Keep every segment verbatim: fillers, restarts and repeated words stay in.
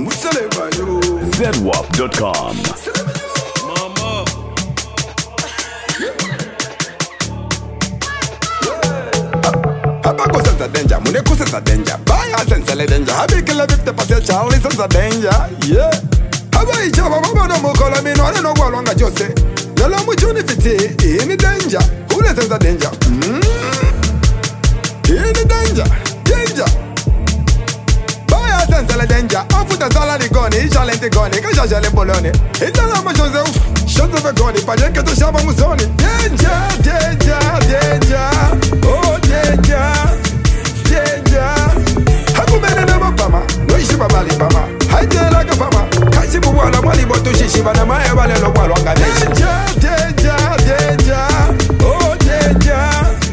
Z W A P dot com. Mama. Abago senza danger, mune ku senza danger. Baya senza le danger. Habi kila fifty percent Charlie senza danger. Yeah. Habai chaba baba no mo kola mi no no gwa longa jose. Yala mu juni fiti in danger. Ule senza danger. Mm. In danger. Danger. Baya senza le danger. Afuta sala di goni, chalente goni, ka jajale boloni. Indala ma jose uf. Shoto ve goni, pa yen ke to shaba musoni. Danger, danger, danger. Oh danger, danger. Hakumene na mapama, no ishi babali pama. Haite la kapama, kachi buwala mwali boto shishi bana mae wale lo walo anga. Danger, danger, danger. Oh danger,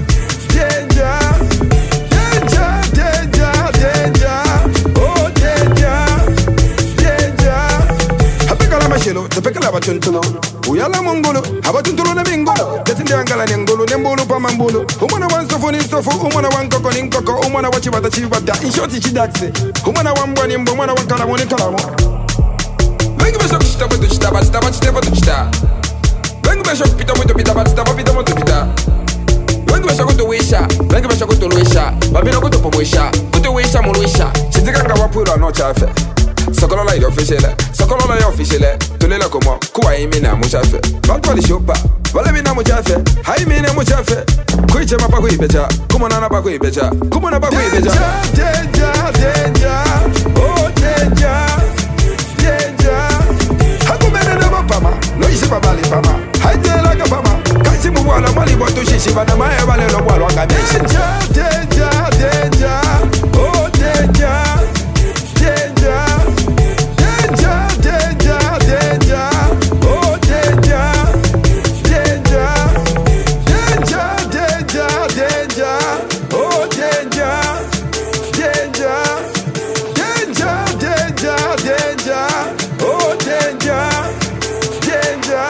danger. Danger, danger, danger. Oh danger, danger. Hapekala mashelo, tepekala batuntulo. Uyala mongolo, abatuntulo na mingolo. Detinde angala nengolo, nembolo pa mambolo. Umana wan sofo ni sofo, umana wan koko ni koko, umana wachi bata chibata. In short chidaxe, umana wan bwani mbo, umana wan kalamo ni kalamo. Vengi besho kishita boto chita, batita batita boto chita. Vengi besho pita boto pita, batita pita boto pita. Vengi besho kuto wisha, vengi besho kuto luisha. Babino kuto pomwisha, kuto wisha muluisha. Chitikanga wapuro no chafe. Sokolola yo officiele, sokolola yo officiele. Tulela komo, kuwa imina muchafe. Bankwa li shopa, wale mina muchafe. Hai mina muchafe. Kuiche mapa kuibecha, kumona na pa kuibecha, kumona pa kuibecha. Danger, danger, oh danger, danger. Hakumene na mapama, no ishi babali pama. Haite la kapama, kachi muwala mali boto shishi bana mae wale lo walo anga. Danger, danger, danger, oh danger, danger. Danger, danger, danger. Oh danger, danger. Danger, danger, danger. Oh danger, danger. Danger, danger, danger. Oh danger, danger.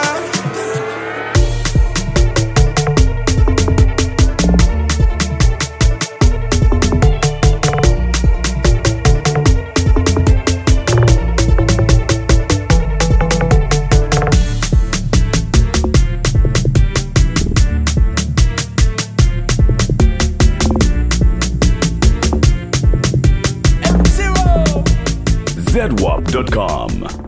Z W A P dot com.